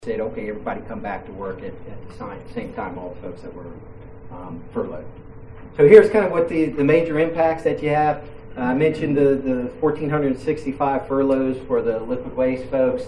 said, okay, everybody come back to work at the same time, all the folks that were furloughed. So here's kind of what the major impacts that you have. I mentioned the 1,465 furloughs for the liquid waste folks.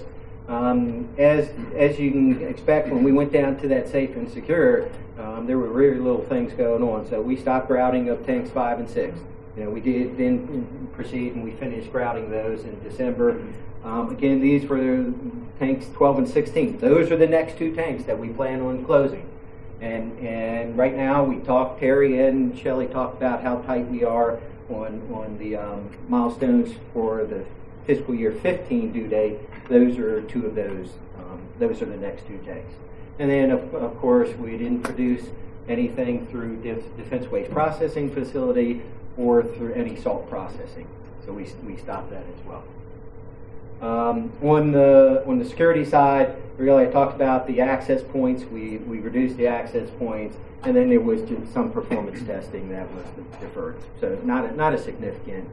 As you can expect, when we went down to that safe and secure, there were really little things going on. So we stopped grouting of tanks 5 and 6. We did then proceed and we finished grouting those in December. Again, these were tanks 12 and 16. Those are the next two tanks that we plan on closing. And right now Terry and Shelley talked about how tight we are on the milestones for the fiscal year 15 due date. Those are two of those. Those are the next two tanks. And then, of course, we didn't produce anything through Defense Waste Processing Facility or through any salt processing. So we stopped that as well. On the security side, really I talked about the access points. We reduced the access points, and then there was just some performance testing that was deferred. So not a significant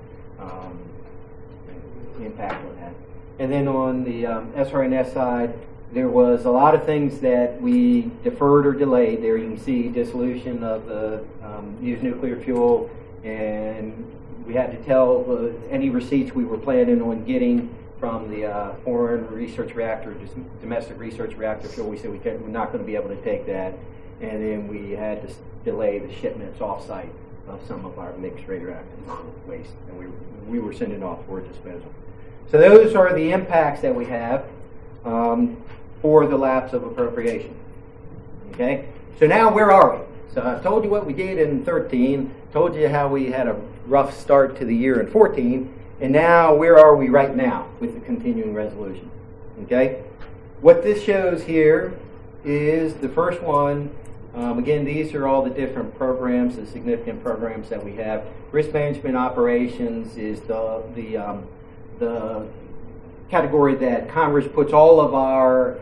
impact on that. And then on the SR&S side, there was a lot of things that we deferred or delayed. There you can see dissolution of the used nuclear fuel, and we had to tell any receipts we were planning on getting from the foreign research reactor, just domestic research reactor fuel. We said we're not going to be able to take that, and then we had to delay the shipments off-site of some of our mixed radioactive waste, and we were sending off for disposal. So those are the impacts that we have for the lapse of appropriation. Okay, so now where are we? So I've told you what we did in 13, told you how we had a rough start to the year in 14, and now where are we right now with the continuing resolution? Okay, what this shows here is the first one. Again, these are all the different programs, the significant programs that we have. Risk management operations is the category that Congress puts all of our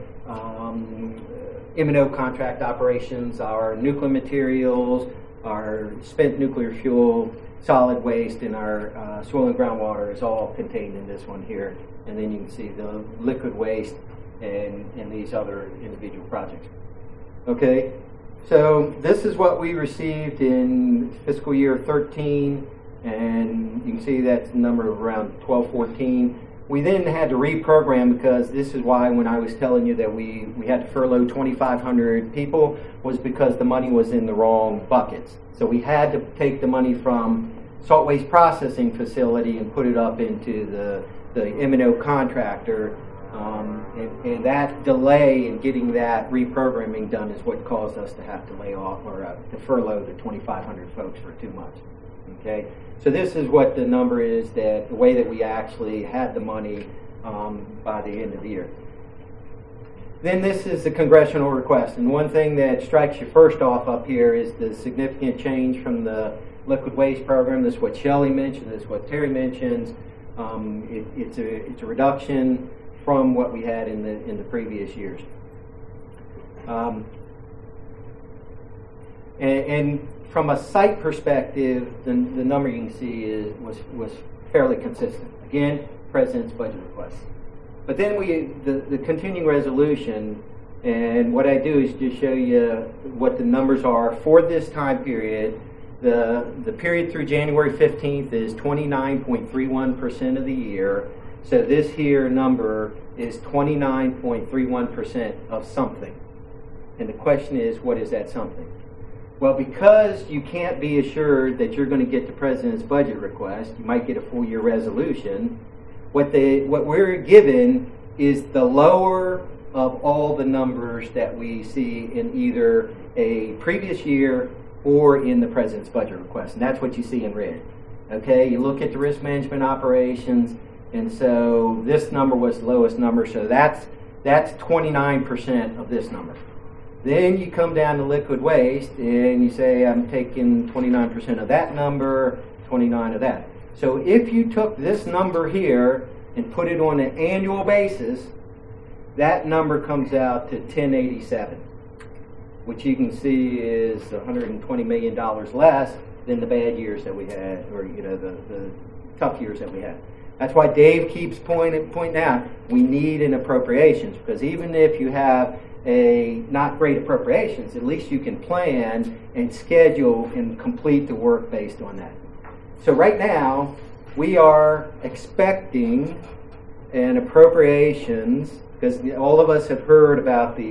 M&O contract operations, our nuclear materials, our spent nuclear fuel, solid waste, and our soil and groundwater is all contained in this one here. And then you can see the liquid waste and these other individual projects. Okay, so this is what we received in fiscal year 13, and you can see that's the number of around 1214. We then had to reprogram, because this is why when I was telling you that we had to furlough 2,500 people, was because the money was in the wrong buckets. So we had to take the money from salt waste processing facility and put it up into the M&O contractor, and that delay in getting that reprogramming done is what caused us to have to lay off or to furlough the 2,500 folks for 2 months. Okay, so this is what the number is, that the way that we actually had the money by the end of the year. Then this is the congressional request, and one thing that strikes you first off up here is the significant change from the liquid waste program. This is what Shelley mentioned, this is what Terry mentions. It's a reduction from what we had in the previous years. And from a site perspective, the number you can see was fairly consistent. Again, President's budget request. But then the continuing resolution, and what I do is just show you what the numbers are for this time period. The period through January 15th is 29.31% of the year. So this here number is 29.31% of something. And the question is, what is that something? Well, because you can't be assured that you're going to get the President's budget request, you might get a full year resolution. What we're given is the lower of all the numbers that we see in either a previous year or in the President's budget request. And that's what you see in red. Okay, you look at the risk management operations, and so this number was the lowest number, so that's 29% of this number. Then you come down to liquid waste, and you say, I'm taking 29% of that number, 29 of that. So if you took this number here and put it on an annual basis, that number comes out to 1087, which you can see is $120 million less than the bad years that we had, or the tough years that we had. That's why Dave keeps pointing out we need an appropriations, because even if you have a not great appropriations, at least you can plan and schedule and complete the work based on that. So right now, we are expecting an appropriations, because all of us have heard about the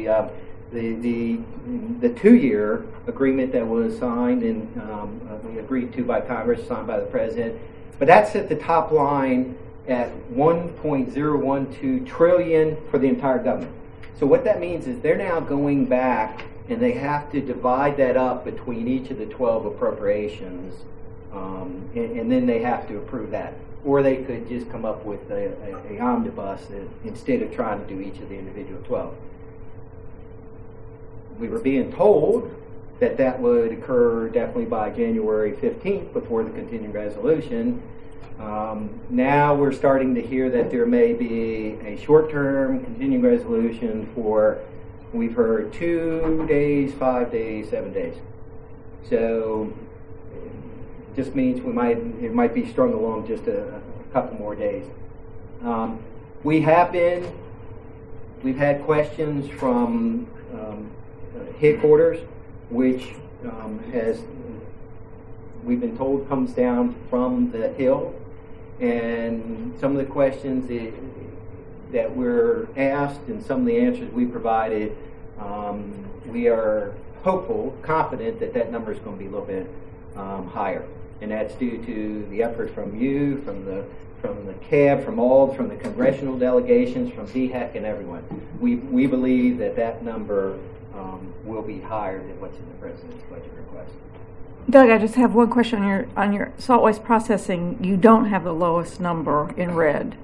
2-year agreement that was signed and agreed to by Congress, signed by the President. But that's at the top line at $1.012 trillion for the entire government. So what that means is they're now going back and they have to divide that up between each of the 12 appropriations, and then they have to approve that. Or they could just come up with a omnibus instead of trying to do each of the individual 12. We were being told that that would occur definitely by January 15th before the continuing resolution. Now we're starting to hear that there may be a short-term continuing resolution for, we've heard 2 days, 5 days, 7 days. So it just means it might be strung along just a couple more days. We've had questions from headquarters, which we've been told comes down from the Hill. And some of the questions that were asked and some of the answers we provided, we are hopeful, confident that number is going to be a little bit higher. And that's due to the effort from you, from the CAB, from the congressional delegations, from DHEC and everyone. We believe that number will be higher than what's in the President's budget request. Doug, I just have one question on your salt waste processing. You don't have the lowest number in red,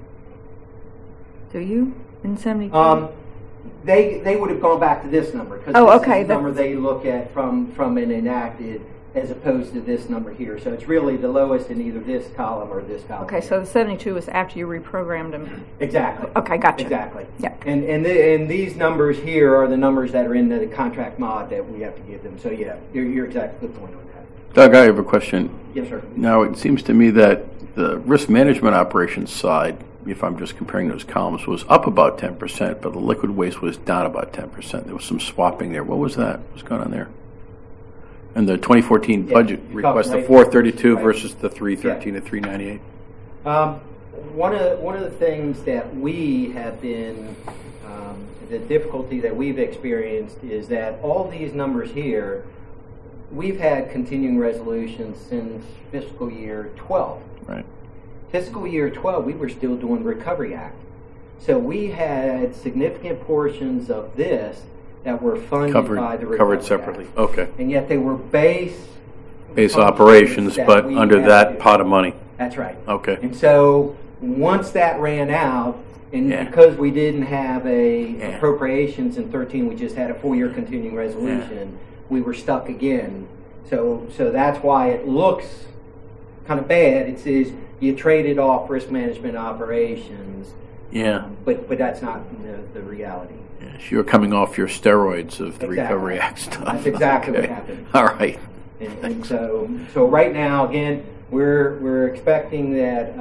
do you? In 72? They would have gone back to this number, because this is the number they look at from an enacted, as opposed to this number here. So it's really the lowest in either this column or this column. Okay, so the 72 is after you reprogrammed them. Exactly. Okay, gotcha. Exactly. Yeah. And these numbers here are the numbers that are in the contract mod that we have to give them. So yeah, you're exactly good point on that. Doug, I have a question. Yes, sir. Now, it seems to me that the risk management operations side, if I'm just comparing those columns, was up about 10%, but the liquid waste was down about 10%. There was some swapping there. What was that? What's going on there? And the 2014 budget request, the 432 versus the 313 to 398. One of the things that we have been, the difficulty that we've experienced is that all these numbers here, we've had continuing resolutions since fiscal year 12. Right. Fiscal year 12, we were still doing Recovery Act. So we had significant portions of this that were funded by the Recovery covered separately. Act. Okay. And yet they were base operations, but under that pot of money. That's right. Okay. And so once that ran out, and because we didn't have a appropriations in 13, we just had a 4-year continuing resolution. We were stuck again. So that's why it looks kind of bad. It says you traded off risk management operations. Yeah. But that's not the reality. Yes, you're coming off your steroids of the Recovery Act stuff. That's exactly what happened. All right. And so right now, again, we're expecting that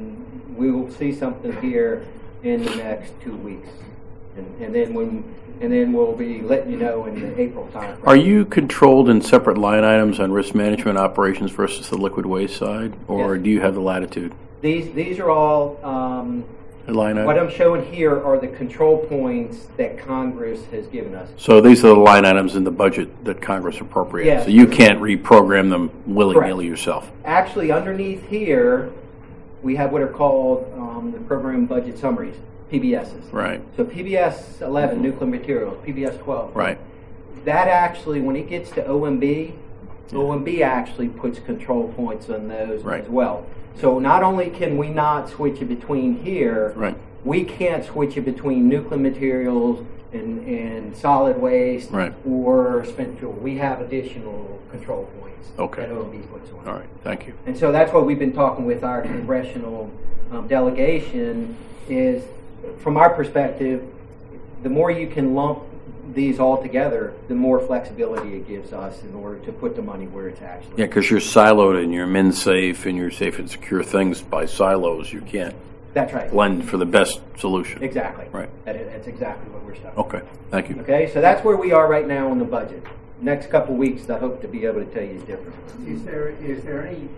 we will see something here in the next 2 weeks, and then we'll be letting you know in the April time. Are you controlled in separate line items on risk management operations versus the liquid waste side, or do you have the latitude? These are all line item? What I'm showing here are the control points that Congress has given us. So these are the line items in the budget that Congress appropriates. Yes. So you can't reprogram them willy-nilly yourself. Actually, underneath here, we have what are called the program budget summaries, PBSs. Right. So PBS 11, nuclear materials, PBS 12. Right. That actually, when it gets to OMB, OMB actually puts control points on those as well. So not only can we not switch it between here, we can't switch it between nuclear materials and solid waste or spent fuel. We have additional control points that OMB puts on. All right, thank you. And so that's what we've been talking with our congressional delegation is, from our perspective, the more you can lump these all together, the more flexibility it gives us in order to put the money where it's actually. Yeah, because you're siloed and you're MinSafe and you're safe and secure things by silos. You can't That's right. blend for the best solution. Exactly. Right. That's exactly what we're studying. Okay, thank you. Okay, so that's where we are right now on the budget. Next couple of weeks, I hope to be able to tell you different. Is there any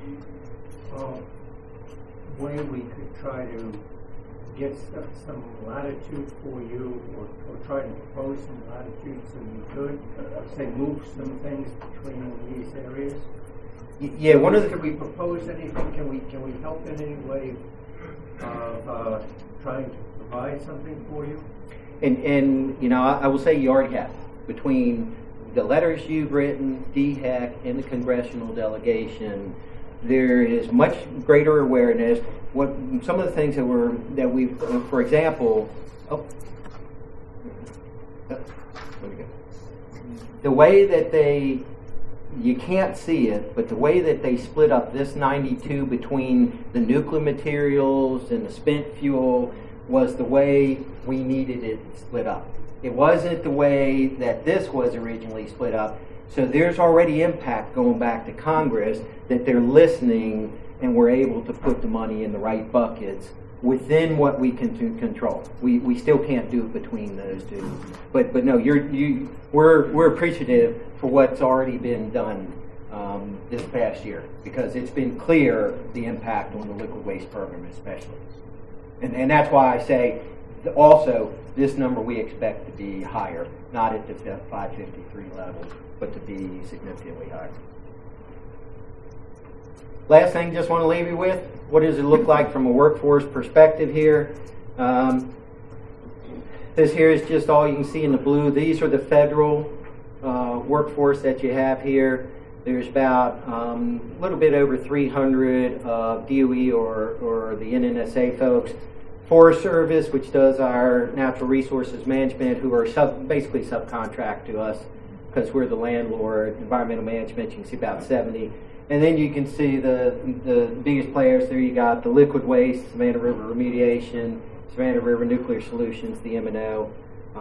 way we could try to get some latitude for you, or try to propose some latitude so you could, say, move some things between these areas? Yeah, one of the... Can we propose anything? Can we help in any way of trying to provide something for you? And you know, I will say you already have. Between the letters you've written, DHEC, and the congressional delegation, there is much greater awareness. What some of the things that we've, for example, the way that you can't see it, but the way that they split up this 92 between the nuclear materials and the spent fuel was the way we needed it split up. It wasn't the way that this was originally split up. So there's already impact going back to Congress that they're listening, and we're able to put the money in the right buckets within what we can control. We still can't do it between those two. But no, we're appreciative for what's already been done this past year, because it's been clear the impact on the liquid waste program especially. And that's why I say also this number we expect to be higher, not at the 553 level, but to be significantly higher. Last thing, just want to leave you with, what does it look like from a workforce perspective here? This here is just all you can see in the blue. These are the federal workforce that you have here. There's about a little bit over 300 DOE or the NNSA folks. Forest Service, which does our natural resources management, who are basically subcontract to us because we're the landlord. Environmental management, you can see about 70. And then you can see the biggest players there. You got the liquid waste, Savannah River Remediation, Savannah River Nuclear Solutions, the M&O,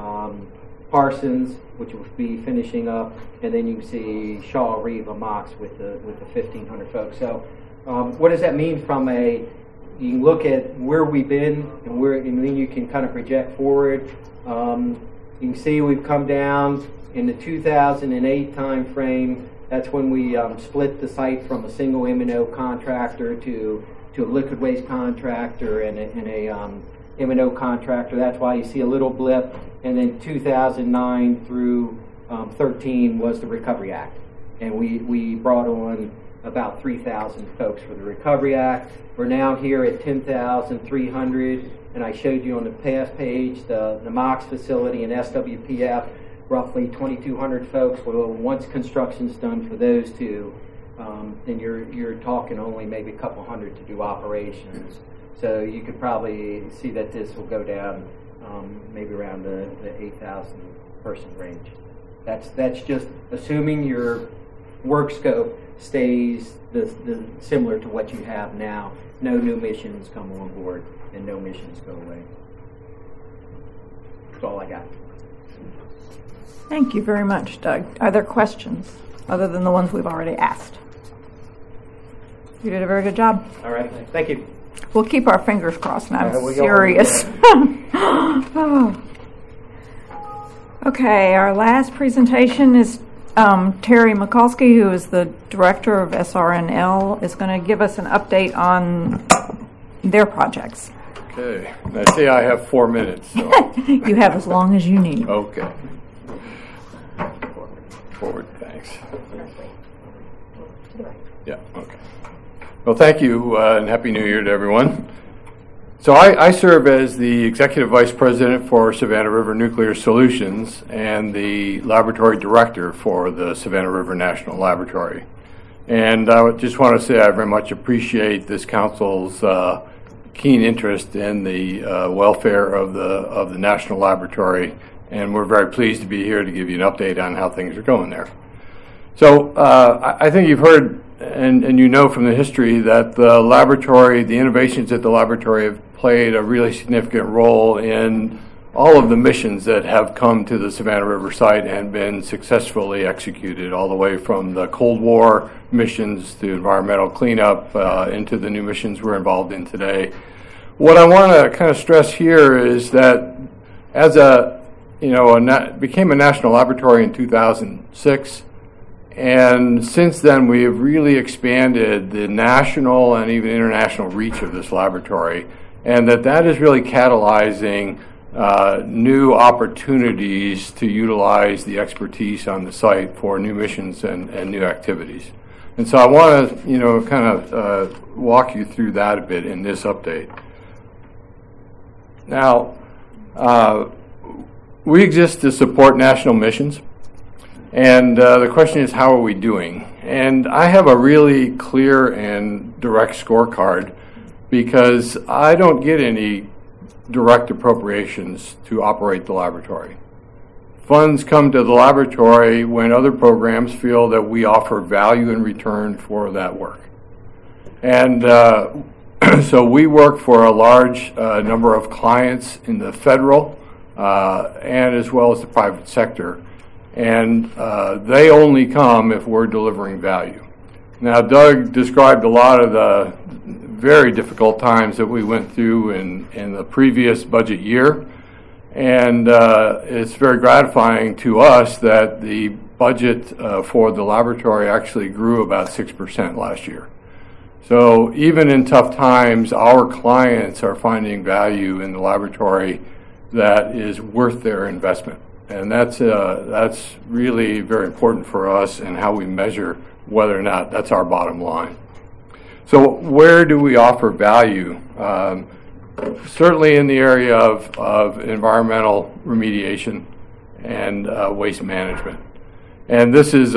Parsons, which will be finishing up, and then you can see Shaw, Reva, Mox with the 1,500 folks. So what does that mean from you can look at where we've been and then you can kind of project forward. You can see we've come down in the 2008 time frame. That's when we split the site from a single M&O contractor to a liquid waste contractor and a M&O contractor. That's why you see a little blip. And then 2009 through 13 was the Recovery Act. And we brought on about 3,000 folks for the Recovery Act. We're now here at 10,300. And I showed you on the past page the MOX facility and SWPF, roughly 2,200 folks. Well, once construction's done for those two, then you're talking only maybe a couple hundred to do operations. So you could probably see that this will go down maybe around the 8,000 person range. That's just assuming your work scope stays similar to what you have now. No new missions come on board and no missions go away. That's all I got. Thank you very much, Doug. Are there questions other than the ones we've already asked? You did a very good job. All right. Thank you. We'll keep our fingers crossed now. I'm we serious. Oh. Okay, our last presentation is Terry Mikulski, who is the director of SRNL, is going to give us an update on their projects. Okay. I see I have 4 minutes. So. You have as long as you need. Okay. Forward, thanks. Yeah, okay. Well, thank you, and Happy New Year to everyone. So I serve as the Executive Vice President for Savannah River Nuclear Solutions and the Laboratory Director for the Savannah River National Laboratory. And I just want to say I very much appreciate this council's keen interest in the welfare of the National Laboratory, and we're very pleased to be here to give you an update on how things are going there. So I think you've heard and you know from the history that the laboratory, the innovations at the laboratory have played a really significant role in all of the missions that have come to the Savannah River site and been successfully executed, all the way from the Cold War missions to environmental cleanup into the new missions we're involved in today. what I want to kind of stress here is that as became a national laboratory in 2006, and since then we have really expanded the national and even international reach of this laboratory, and that is really catalyzing new opportunities to utilize the expertise on the site for new missions and new activities. And so I want to, kind of walk you through that a bit in this update. Now, we exist to support national missions, and the question is, how are we doing? And I have a really clear and direct scorecard because I don't get any direct appropriations to operate the laboratory. Funds come to the laboratory when other programs feel that we offer value in return for that work. And so we work for a large number of clients in the federal and as well as the private sector. And they only come if we're delivering value. Now, Doug described a lot of the very difficult times that we went through in the previous budget year. And it's very gratifying to us that the budget for the laboratory actually grew about 6% last year. So even in tough times, our clients are finding value in the laboratory that is worth their investment. And that's really very important for us and how we measure whether or not that's our bottom line. So where do we offer value? Certainly in the area of environmental remediation and waste management. And this is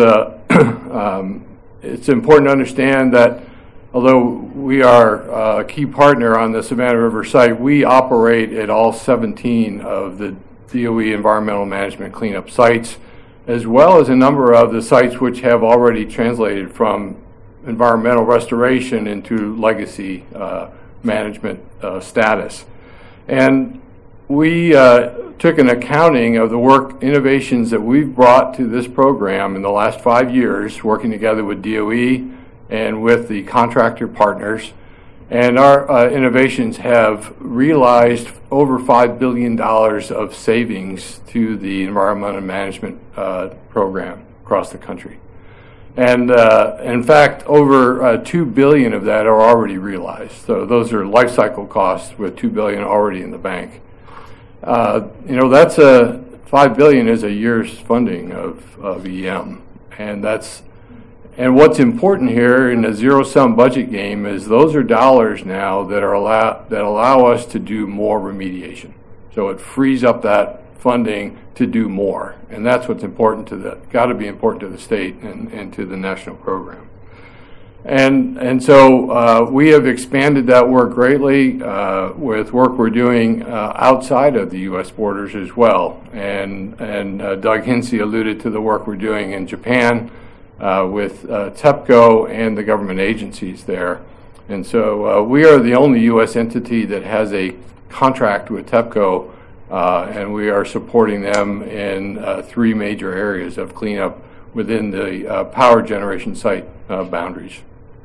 it's important to understand that although we are a key partner on the Savannah River site, we operate at all 17 of the DOE environmental management cleanup sites, as well as a number of the sites which have already translated from environmental restoration into legacy management status. And we took an accounting of the work innovations that we've brought to this program in the last 5 years, working together with DOE and with the contractor partners. And our innovations have realized over $5 billion of savings to the environmental management program across the country. And in fact, over $2 billion of that are already realized. So those are life cycle costs with $2 billion already in the bank. That's $5 billion is a year's funding of EM, and what's important here in a zero-sum budget game is those are dollars now that allow us to do more remediation. So it frees up that funding to do more, and that's what's important got to be important to the state and to the national program. And so we have expanded that work greatly with work we're doing outside of the U.S. borders as well. And Doug Hinsey alluded to the work we're doing in Japan with TEPCO and the government agencies there. And so we are the only U.S. entity that has a contract with TEPCO, and we are supporting them in 3 major areas of cleanup within the power generation site boundaries.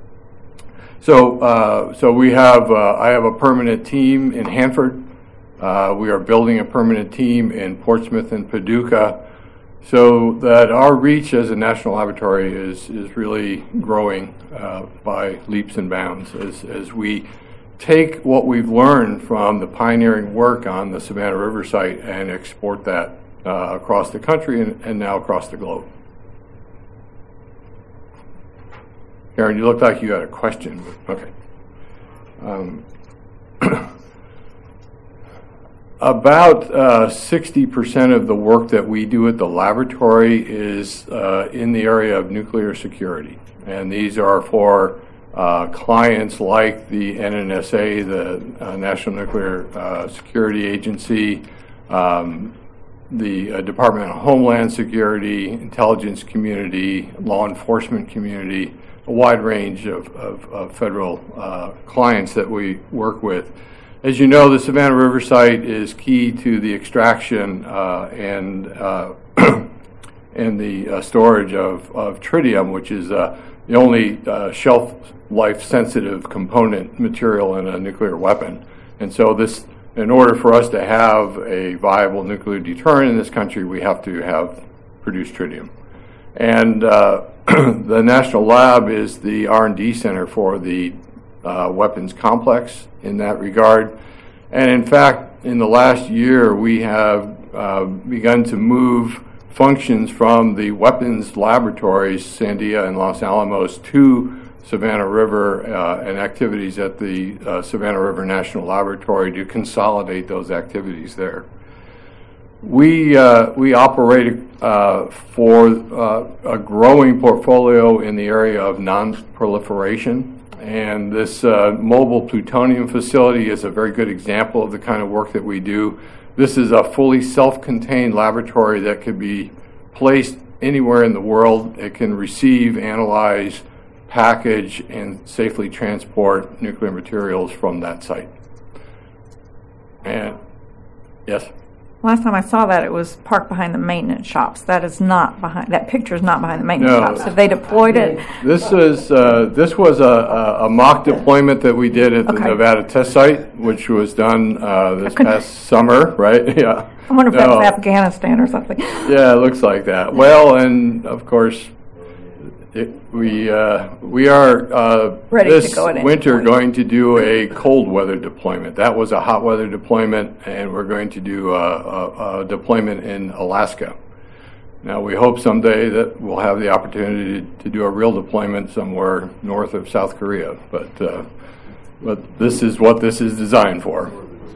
So we have I have a permanent team in Hanford. We are building a permanent team in Portsmouth and Paducah, so that our reach as a national laboratory is really growing by leaps and bounds as we take what we've learned from the pioneering work on the Savannah River site and export that across the country and now across the globe. Karen, you looked like you had a question. Okay. About 60% of the work that we do at the laboratory is in the area of nuclear security. And these are for clients like the NNSA, the National Nuclear Security Agency, the Department of Homeland Security, intelligence community, law enforcement community, a wide range of federal clients that we work with. As you know, the Savannah River site is key to the extraction and the storage of tritium, which is the only shelf life sensitive component material in a nuclear weapon. And so this, in order for us to have a viable nuclear deterrent in this country, we have to have produced tritium. And the National Lab is the R&D center for the weapons complex in that regard. And in fact, in the last year, we have begun to move functions from the weapons laboratories, Sandia and Los Alamos, to Savannah River and activities at the Savannah River National Laboratory to consolidate those activities there. We operate for a growing portfolio in the area of non-proliferation, and this mobile plutonium facility is a very good example of the kind of work that we do. This is a fully self-contained laboratory that could be placed anywhere in the world. It can receive, analyze, package, and safely transport nuclear materials from that site. And yes? Last time I saw that, it was parked behind the maintenance shops. That is not behind. That picture is not behind the maintenance No. shops. Have they deployed it? This was a mock deployment that we did at the Okay. Nevada test site, which was done this past summer, right? Yeah. I wonder if that was No. Afghanistan or something. Yeah, it looks like that. Well, and of course, we are Ready this to go at any winter point. going to do a cold weather deployment. That was a hot weather deployment, and we're going to do a deployment in Alaska. Now, we hope someday that we'll have the opportunity to do a real deployment somewhere north of South Korea, but this is what this is designed for.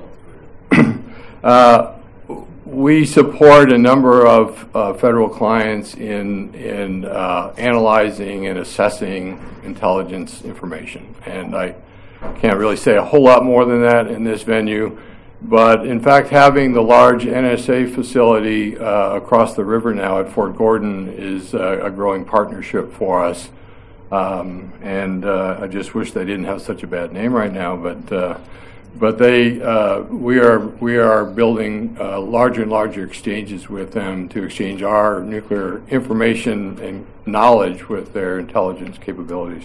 We support a number of federal clients in analyzing and assessing intelligence information, and I can't really say a whole lot more than that in this venue. But in fact, having the large NSA facility across the river now at Fort Gordon is a growing partnership for us. And I just wish they didn't have such a bad name right now, but we are building larger and larger exchanges with them to exchange our nuclear information and knowledge with their intelligence capabilities.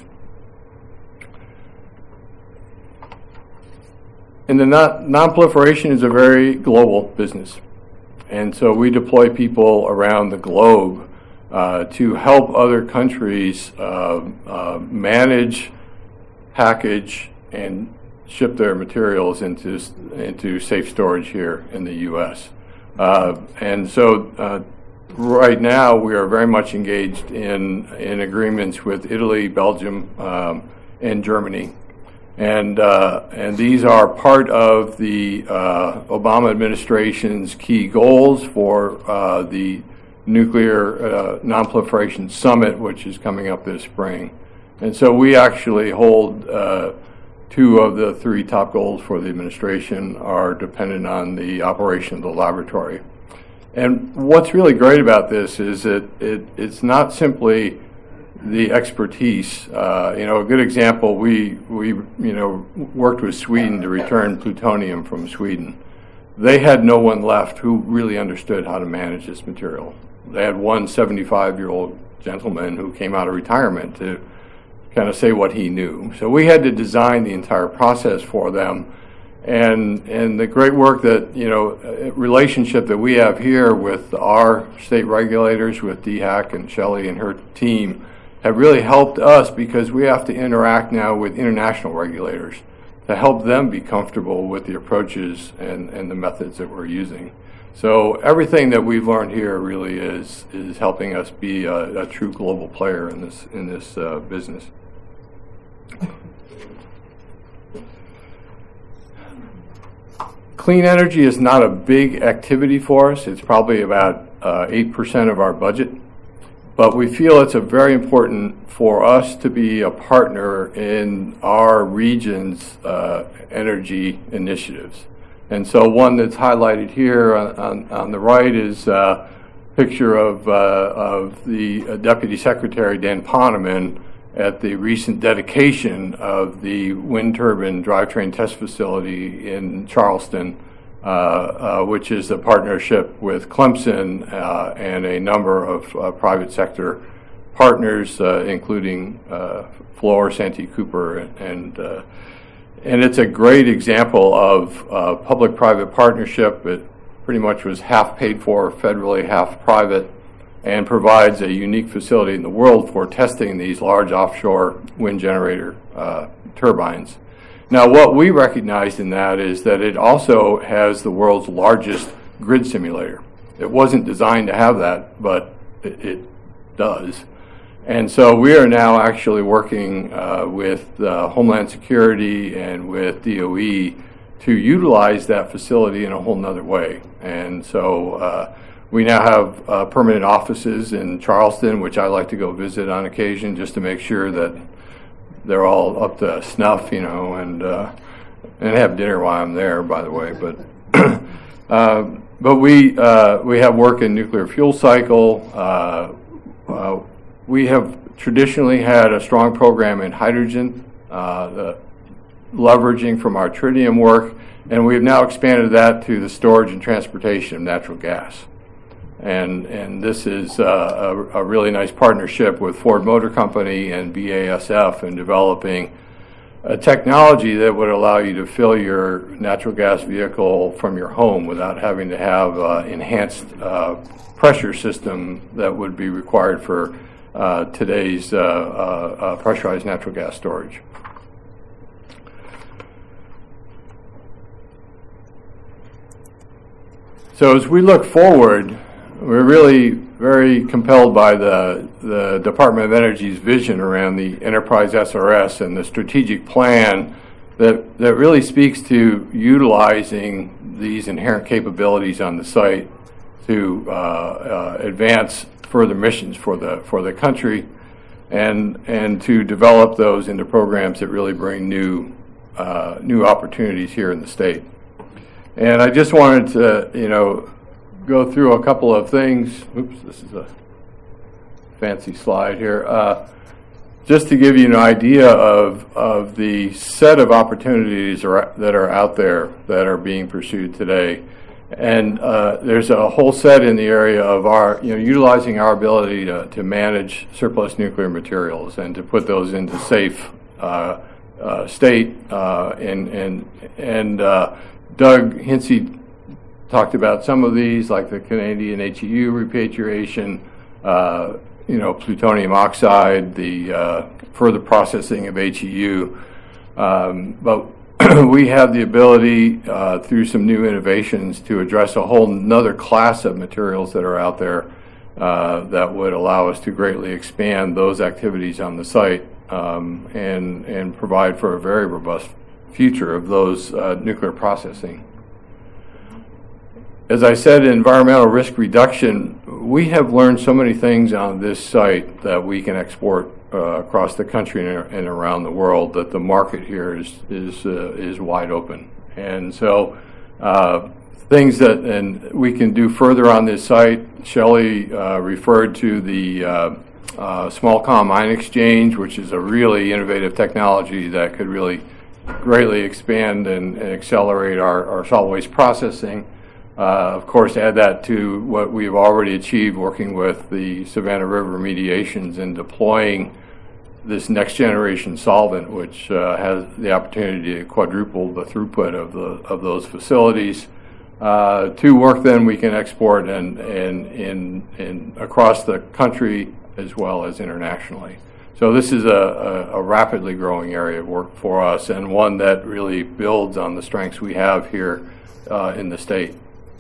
And the non-proliferation is a very global business. And so we deploy people around the globe to help other countries manage, package, and ship their materials into safe storage here in the U.S. And so right now we are very much engaged in agreements with Italy, Belgium, and Germany. And these are part of the Obama administration's key goals for the Nuclear Non-Proliferation Summit, which is coming up this spring. And so we actually hold two of the three top goals for the administration are dependent on the operation of the laboratory. And what's really great about this is that it's not simply the expertise. A good example, we worked with Sweden to return plutonium from Sweden. They had no one left who really understood how to manage this material. They had one 75-year-old gentleman who came out of retirement to kind of say what he knew. So we had to design the entire process for them. And the great work that, relationship that we have here with our state regulators, with DHAC and Shelley and her team, have really helped us because we have to interact now with international regulators to help them be comfortable with the approaches and the methods that we're using. So everything that we've learned here really is helping us be a true global player in this business. Clean energy is not a big activity for us. It's probably about 8% of our budget. But we feel it's very important for us to be a partner in our region's energy initiatives. And so one that's highlighted here on the right is a picture of the Deputy Secretary Dan Poneman at the recent dedication of the wind turbine drivetrain test facility in Charleston, which is a partnership with Clemson and a number of private sector partners, including Fluor, Santee Cooper, and And it's a great example of public-private partnership. It pretty much was half paid for federally, half private, and provides a unique facility in the world for testing these large offshore wind generator turbines. Now, what we recognized in that is that it also has the world's largest grid simulator. It wasn't designed to have that, but it does. And so we are now actually working with Homeland Security and with DOE to utilize that facility in a whole nother way. And so we now have permanent offices in Charleston, which I like to go visit on occasion just to make sure that they're all up to snuff, you know, and have dinner while I'm there, by the way. But we have work in nuclear fuel cycle. We have traditionally had a strong program in hydrogen, leveraging from our tritium work, and we've now expanded that to the storage and transportation of natural gas. And this is a really nice partnership with Ford Motor Company and BASF in developing a technology that would allow you to fill your natural gas vehicle from your home without having to have enhanced pressure system that would be required for today's pressurized natural gas storage. So as we look forward, we're really very compelled by the Department of Energy's vision around the Enterprise SRS and the strategic plan that really speaks to utilizing these inherent capabilities on the site to advance further missions for the country and to develop those into programs that really bring new opportunities here in the state. And I just wanted to, go through a couple of things. Oops, this is a fancy slide here. Just to give you an idea of the set of opportunities that are out there that are being pursued today. And there's a whole set in the area of our, utilizing our ability to manage surplus nuclear materials and to put those into safe state. And Doug Hinsey talked about some of these, like the Canadian HEU repatriation, plutonium oxide, the further processing of HEU. But we have the ability through some new innovations to address a whole nother class of materials that are out there that would allow us to greatly expand those activities on the site and provide for a very robust future of those nuclear processing. As I said, environmental risk reduction, we have learned so many things on this site that we can export across the country and around the world that the market here is wide open. And so things that we can do further on this site, Shelley referred to the small-com ion exchange, which is a really innovative technology that could really greatly expand and accelerate our solid waste processing. Of course, add that to what we've already achieved working with the Savannah River remediations and deploying this next generation solvent, which has the opportunity to quadruple the throughput of those facilities. To work then we can export and across the country as well as internationally. So this is a rapidly growing area of work for us, and one that really builds on the strengths we have here in the state.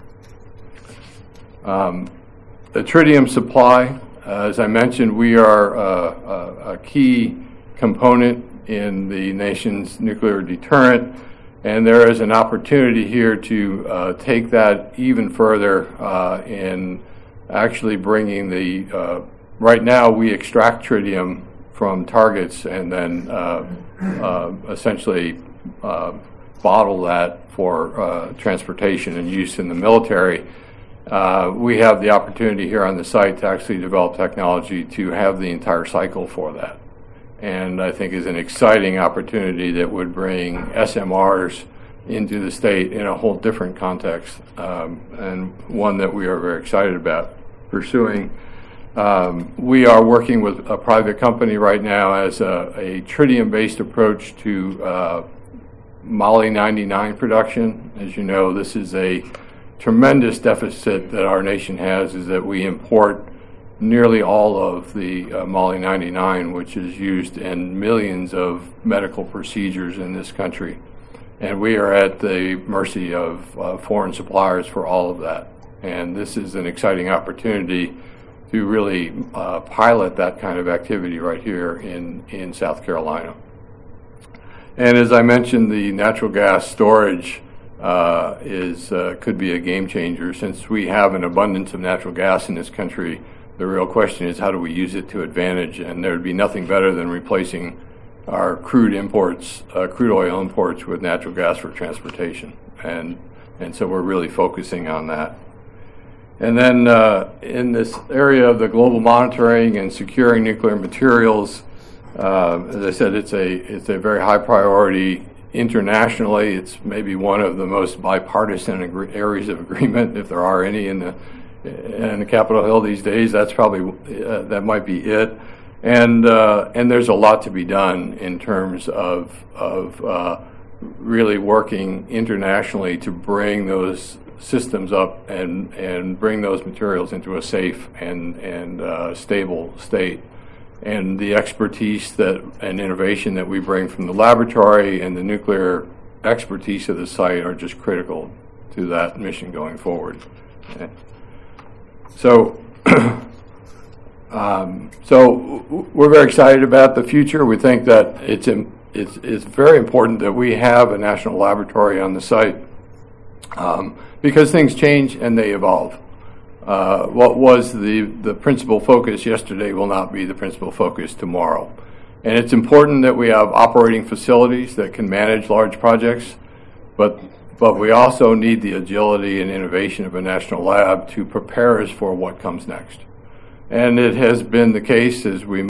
The tritium supply, as I mentioned, we are a key component in the nation's nuclear deterrent, and there is an opportunity here to take that even further in actually bringing the, right now we extract tritium from targets and then essentially bottle that for transportation and use in the military. We have the opportunity here on the site to actually develop technology to have the entire cycle for that. And I think is an exciting opportunity that would bring SMRs into the state in a whole different context, and one that we are very excited about pursuing. We are working with a private company right now as a tritium-based approach to Moly 99 production. As you know, this is a tremendous deficit that our nation has, is that we import nearly all of the Moly 99, which is used in millions of medical procedures in this country. And we are at the mercy of foreign suppliers for all of that. And this is an exciting opportunity to really pilot that kind of activity right here in South Carolina. And as I mentioned, the natural gas storage could be a game changer. Since we have an abundance of natural gas in this country, the real question is how do we use it to advantage? And there would be nothing better than replacing our crude oil imports with natural gas for transportation. And so we're really focusing on that. And then in this area of the global monitoring and securing nuclear materials, as I said, it's a very high priority internationally. It's maybe one of the most bipartisan areas of agreement, if there are any, in the Capitol Hill these days. That's probably that might be it. And there's a lot to be done in terms of really working internationally to bring those systems up and bring those materials into a safe and stable state. And the expertise and innovation that we bring from the laboratory and the nuclear expertise of the site are just critical to that mission going forward. Okay. So we're very excited about the future. We think that it's very important that we have a national laboratory on the site because things change and they evolve. What was the principal focus yesterday will not be the principal focus tomorrow. And it's important that we have operating facilities that can manage large projects, but we also need the agility and innovation of a national lab to prepare us for what comes next. And it has been the case as we